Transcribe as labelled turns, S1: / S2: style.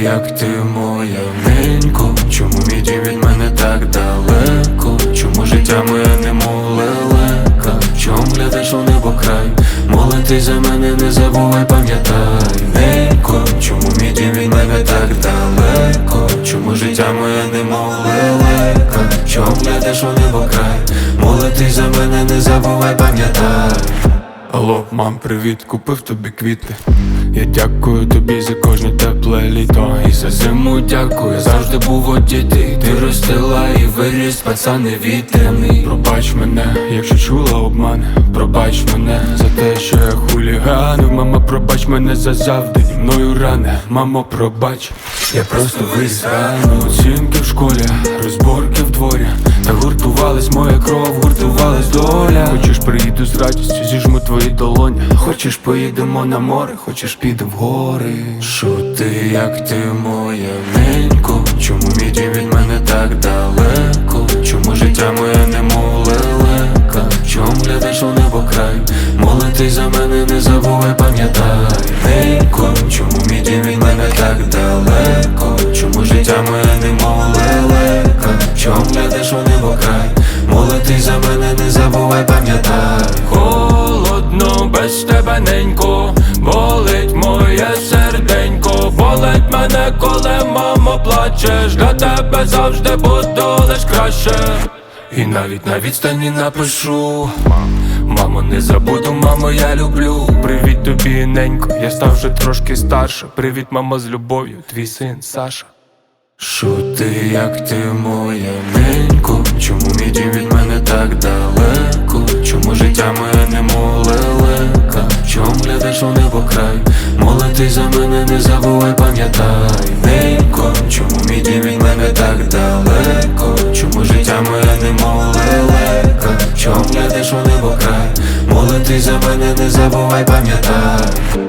S1: як ти моя ненько? Чому мій дім від мене так далеко? Чому життя моє немов лелека? Чом глядиш у небо край? Молитись за мене не забувай, пам'ятай, ненько. Чому мій дім від мене так далеко? Чому життя моє немов лелека? Чом глядиш у небо край? Молитись за мене не забувай, пам'ятай. Алло, мам, привіт, купив тобі квіти. Я дякую тобі за кожне тепле літо. І за зиму дякую, завжди був у діти. Ти ростила і виріс, пацан невітряний. Пробач мене, якщо чула обман. Пробач мене за те, що я хуліганив. Мама, пробач мене за завдані мною рани. Мамо, пробач, я просто виріс рано. Оцінки в школі, розборки в дворі. Та гуртувалась моя кров, гуртувалась доля. Хочеш, приїду з радістю, зіжму твої долоні. Хочеш, поїдемо на море, хочеш, підемо в гори. Що ти, як ти моя ненько? Чому мій дім від мене так далеко? Чому життя моє немов лелека? Чом глядиш у небо край? Молитись за мене не забувай, пам'ятай, ненько. Чому мій дім від мене так далеко? Чому життя моє немов лелека? Чом глядиш у небо край? Молитись за мене не забувай, пам'ятай. Холодно без тебе, ненько. Болить моє серденько. Болить мене, коли, мамо, плачеш. Для тебе завжди буду лиш краще. І навіть на відстані напишу: мамо, не забуду, мамо, я люблю. Привіт тобі, ненько, я став вже трошки старше. Привіт, мамо, з любов'ю, твій син Саша. Що ти, як ти моя ненько? Чому мій дім від мене так далеко? Чому життя моє немов лелека? Чом глядиш у небо край? Молитись за мене не забувай, пам'ятай, ненько. Чому мій дім від мене так далеко? Чому життя моє немов лелека? Чом глядиш у небо край? Молитись за мене не забувай, пам'ятай.